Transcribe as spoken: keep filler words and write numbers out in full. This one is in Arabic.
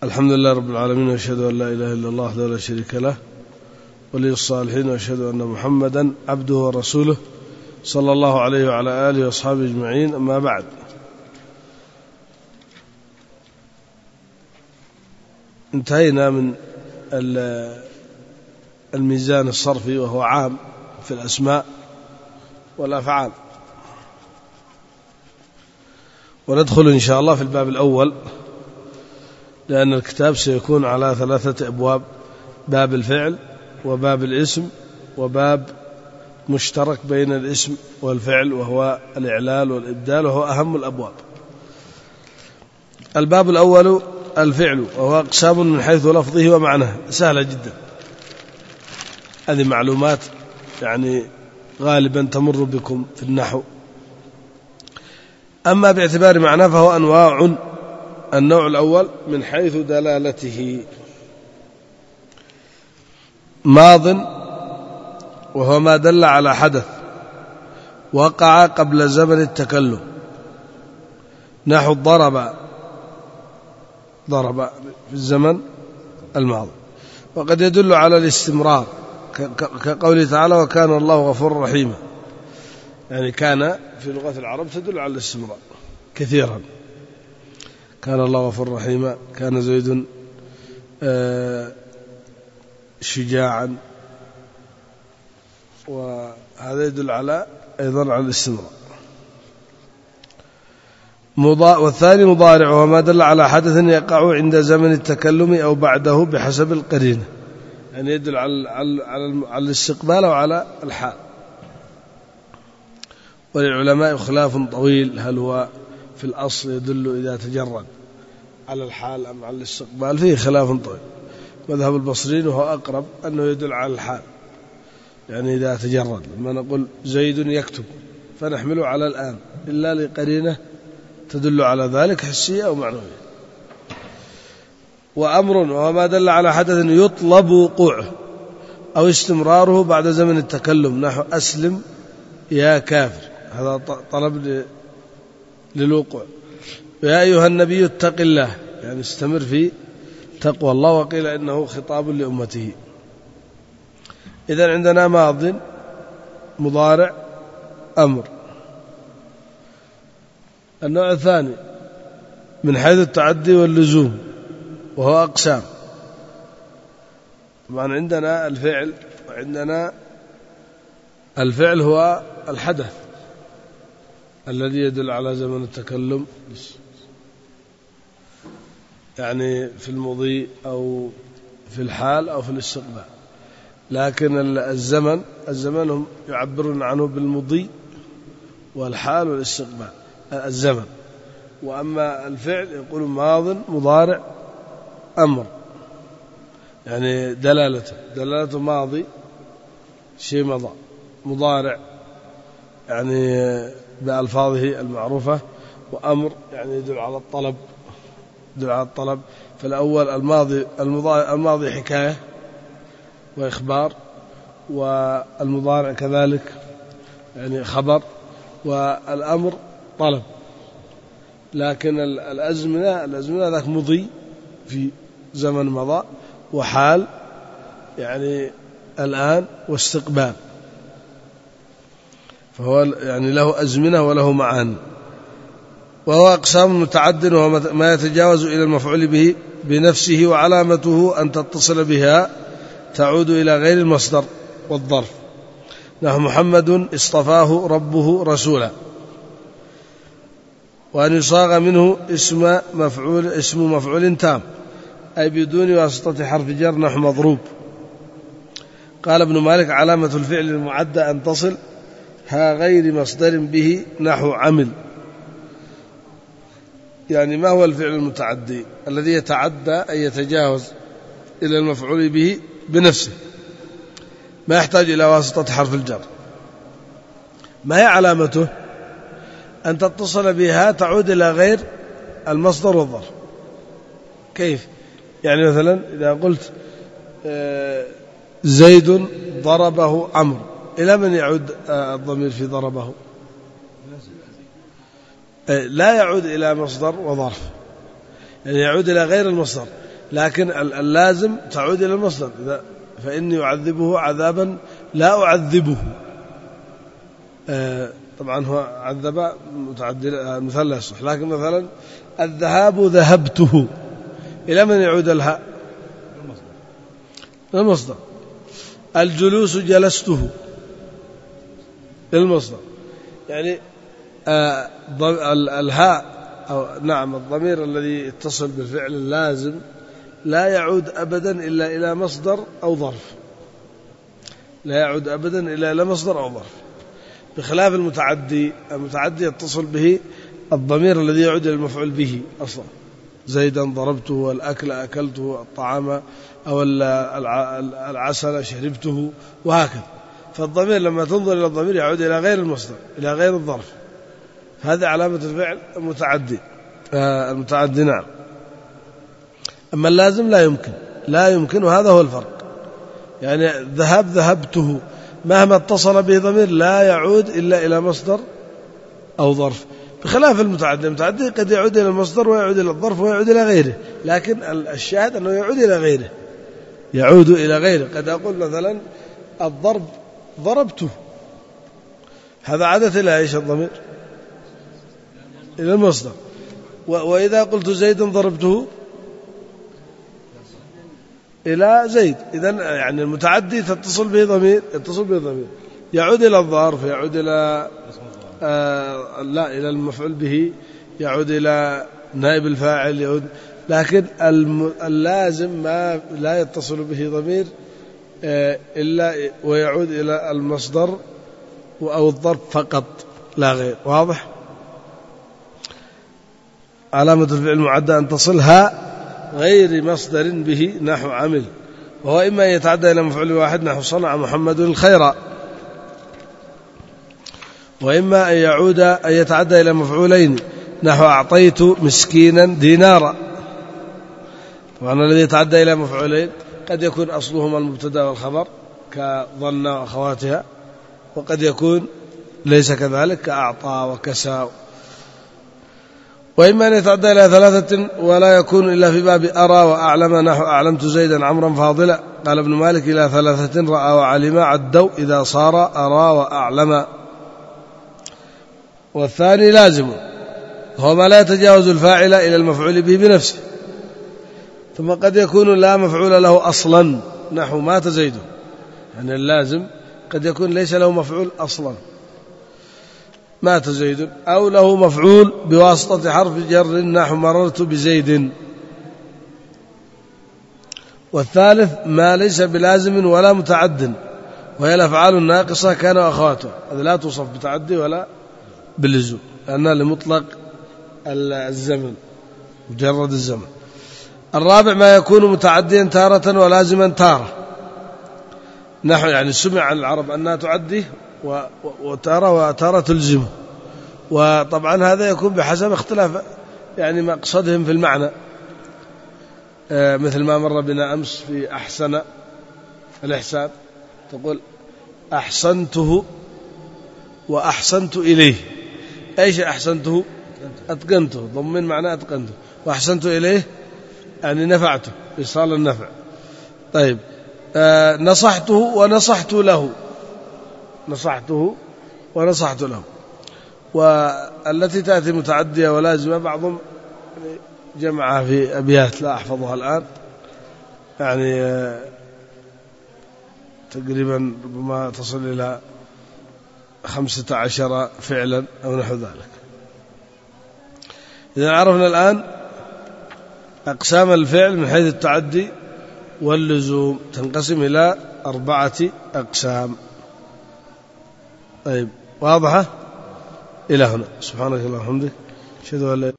الحمد لله رب العالمين، وأشهد أن لا إله إلا الله وحده لا شريك له ولي الصالحين، وأشهد أن محمدا عبده ورسوله صلى الله عليه وعلى آله وأصحابه أجمعين. أما بعد، انتهينا من الميزان الصرفي وهو عام في الأسماء والأفعال، وندخل إن شاء الله في الباب الأول، لأن الكتاب سيكون على ثلاثة أبواب: باب الفعل وباب الاسم وباب مشترك بين الاسم والفعل وهو الإعلال والإبدال، وهو أهم الأبواب. الباب الأول الفعل، وهو أقسام من حيث لفظه ومعناه. سهلة جدا، هذه معلومات يعني غالبا تمر بكم في النحو. أما باعتبار معناه فهو أنواع. النوع الأول من حيث دلالته: ماض، وهو ما دل على حدث وقع قبل زمن التكلم، نحو ضرب ضرب في الزمن الماضي. وقد يدل على الاستمرار، كقوله تعالى: وكان الله غفورا رحيما، يعني كان في لغة العرب تدل على الاستمرار كثيرا. كان الله غفورا رحيما، كان زيد شجاعا، وهذا يدل على أيضا على الاستمرار. والثاني مضارع، وما دل على حدث يقع عند زمن التكلم أو بعده بحسب القرينة، يعني يدل على على الاستقبال وعلى الحال. وللعلماء خلاف طويل، هل هو في الأصل يدل إذا تجرد على الحال أم على الاستقبال؟ فيه خلاف طويل. مذهب البصريين وهو أقرب أنه يدل على الحال، يعني إذا تجرد. لما نقول زيد يكتب فنحمله على الآن إلا لقرينة تدل على ذلك، حسية أو معنوية. وأمر، وهو ما دل على حدث يطلب وقوعه أو استمراره بعد زمن التكلم، نحو أسلم يا كافر، هذا طلب للوقوع. يا أيها النبي اتق الله، يعني استمر في تقوى الله. وقيل إنه خطاب لأمته. إذن عندنا ماض، مضارع، أمر. النوع الثاني من حيث التعدي واللزوم، وهو أقسام. طبعا عندنا الفعل، وعندنا الفعل هو الحدث الذي يدل على زمن التكلم، يعني في المضي أو في الحال أو في الاستقبال. لكن الزمن الزمن هم يعبرون عنه بالمضي والحال والاستقبال، الزمن. وأما الفعل يقول ماض، مضارع، أمر، يعني دلالته دلالته ماضي شيء مضى، مضارع يعني بألفاظه المعروفة، وأمر يعني يدل على الطلب يدل على الطلب. فالأول الماضي الماضي حكاية وإخبار، والمضارع كذلك يعني خبر، والأمر طلب. لكن الأزمنة الأزمنة ذاك مضي في زمن مضى، وحال يعني الآن، واستقبال. فهو يعني له أزمنة وله معاني. وهو أقسام متعد، وهو ما يتجاوز إلى المفعول به بنفسه، وعلامته أن تتصل بها تعود إلى غير المصدر والظرف، نحو محمد اصطفاه ربه رسولا. وأن يصاغ منه اسم مفعول اسم مفعول تام، أي بدون واسطة حرف جر، نحو مضروب. قال ابن مالك: علامة الفعل المعدة أن تصل ها غير مصدر به، نحو عمل. يعني ما هو الفعل المتعدي؟ الذي يتعدى أن يتجاوز إلى المفعول به بنفسه، ما يحتاج إلى واسطة حرف الجر. ما هي علامته؟ أن تتصل بها تعود إلى غير المصدر والظرف. كيف؟ يعني مثلا إذا قلت زيد ضربه عمرو، إلى من يعود الضمير في ضربه؟ لا يعود إلى مصدر وظرف، يعني يعود إلى غير المصدر. لكن اللازم تعود إلى المصدر، فإني أعذبه عذابا لا أعذبه. آه طبعا هو عذب متعدد مثال لا يصح، لكن مثلا الذهاب ذهبته، إلى من يعود الهاء؟ المصدر. الجلوس جلسته، المصدر. يعني آه الهاء أو نعم الضمير الذي يتصل بالفعل اللازم لا يعود أبدا إلا إلى مصدر أو ظرف، لا يعود أبدا إلا إلى مصدر أو ظرف، بخلاف المتعدي. المتعدي يتصل به الضمير الذي يعود إلى المفعول به أصلا، زيدا ضربته، الأكل أكلته، الطعام أو العسل شربته، وهكذا. فالضمير لما تنظر إلى الضمير يعود إلى غير المصدر، إلى غير الظرف. هذا علامة الفعل المتعدي. آه المتعدي نعم. أما اللازم لا يمكن، لا يمكن، وهذا هو الفرق. يعني ذهب ذهبته مهما اتصل به ضمير لا يعود إلا إلى مصدر أو ظرف، بخلاف المتعدي. المتعدي قد يعود إلى المصدر ويعود إلى الظرف ويعود إلى غيره، لكن الشاهد أنه يعود إلى غيره، يعود إلى غيره. قد أقول مثلا الضرب ضربته، هذا عادت إلى إيش الضمير؟ إلى المصدر. وإذا قلت زيدا ضربته إلى زيد، إذن يعني المتعدي تتصل به ضمير، يتصل به ضمير يعود إلى الظرف، يعود إلى آه لا إلى المفعول به، يعود إلى نائب الفاعل، يعود. لكن اللازم ما لا يتصل به ضمير آه إلا ويعود إلى المصدر أو الظرف فقط لا غير. واضح؟ علامة الفعل المعدى أن تصلها غير مصدر به نحو عمل، وهو إما أن يتعدى إلى مفعول واحد نحو صنع محمد الخير، وإما أن يعود أن يتعدى إلى مفعولين نحو أعطيت مسكينا دينارا. طبعا الذي يتعدى إلى مفعولين قد يكون أصلهما المبتدأ والخبر كظن وأخواتها، وقد يكون ليس كذلك كأعطى وكسى. وإما أن يتعدى إلى ثلاثة ولا يكون إلا في باب أرى وأعلم نحو أعلمت زيدا عمرا فاضلا. قال ابن مالك إلى ثلاثة رأى وعلم عدوا إذا صار أرى وأعلم. والثاني لازم، هو ما لا يتجاوز الفاعل إلى المفعول به بنفسه. ثم قد يكون لا مفعول له أصلا نحو مات زيد، يعني اللازم قد يكون ليس له مفعول أصلا مات زيد، أو له مفعول بواسطة حرف جر نحو مررت بزيد. والثالث ما ليس بلازم ولا متعد، وهي الأفعال الناقصة كان وأخواته، هذا لا توصف بتعدي ولا باللزوم لأنها لمطلق الزمن، مجرد الزمن. الرابع ما يكون متعديا تارة ولازما تارة، نحو يعني سمع عن العرب أنها تعدي وتارة وتارة تلزمه، وطبعا هذا يكون بحسب اختلاف يعني مقصدهم في المعنى. آه مثل ما مر بنا أمس في أحسن الإحسان، تقول أحسنته وأحسنت إليه. أيش أحسنته؟ أتقنته، ضمن معنى أتقنته، وأحسنت إليه يعني نفعته، إيصال النفع. طيب آه نصحته ونصحت له، نصحته ونصحت له. والتي تأتي متعدية ولازمة بعضهم جمعها في أبيات لا أحفظها الآن، يعني آه تقريبا ربما تصل إلى خمسة عشر فعلا أو نحو ذلك. إذا عرفنا الآن أقسام الفعل من حيث التعدي واللزوم، تنقسم إلى أربعة أقسام. طيب واضحة إلى هنا. سبحانك اللهم وبحمدك، أشهد أن لا